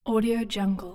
Audio Jungle.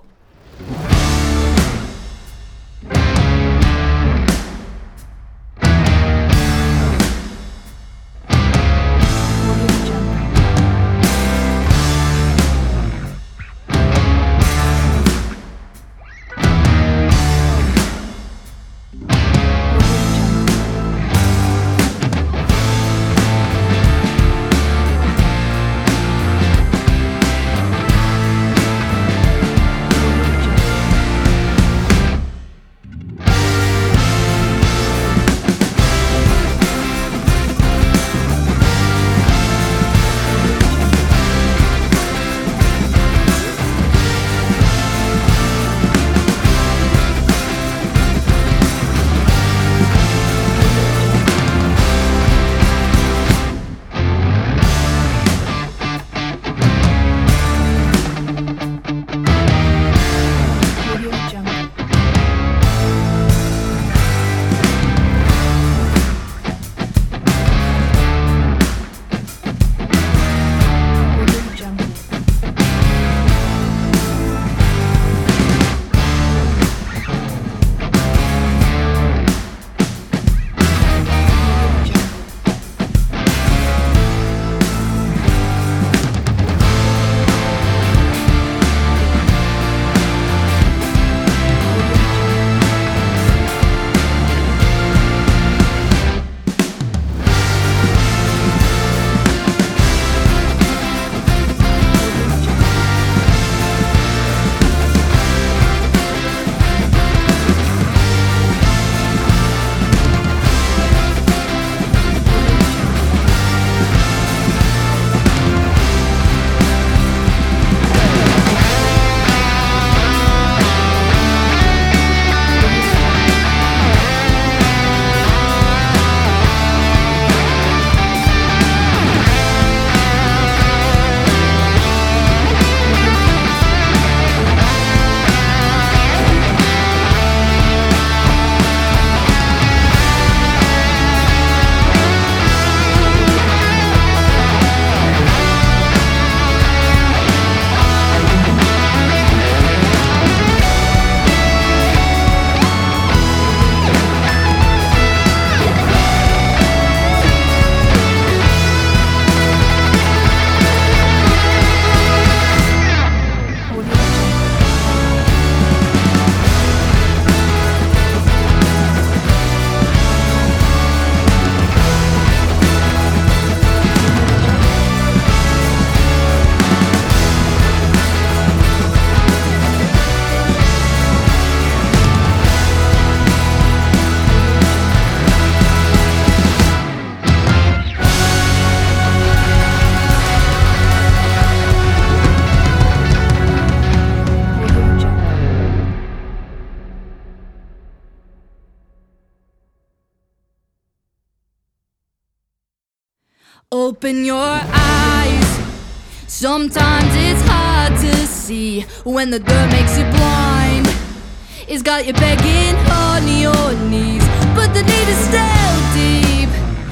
Open your eyes. Sometimes it's hard to see when the dirt makes you blind. It's got you begging on your knees, but the need is still deep.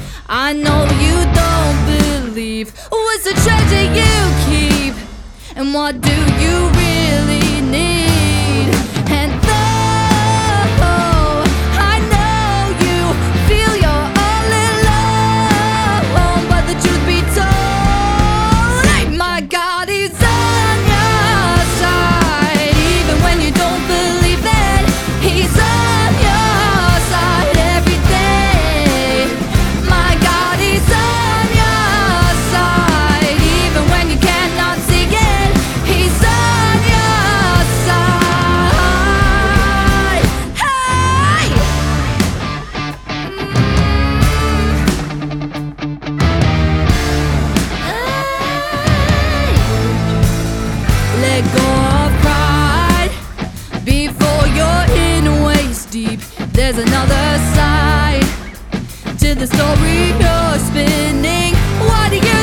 I know you don't believe what's the treasure you keep, and what do you really need? And though I know you feel you're all alone, but the truth be told, my God, He's on your side. Even when you don't believe it, He's on your side every day. My God, He's on your side. Even when you cannot see it, He's on your side. Hey! Let go of pride before you're in waist deep. There's another side to the story you're spinning. What do you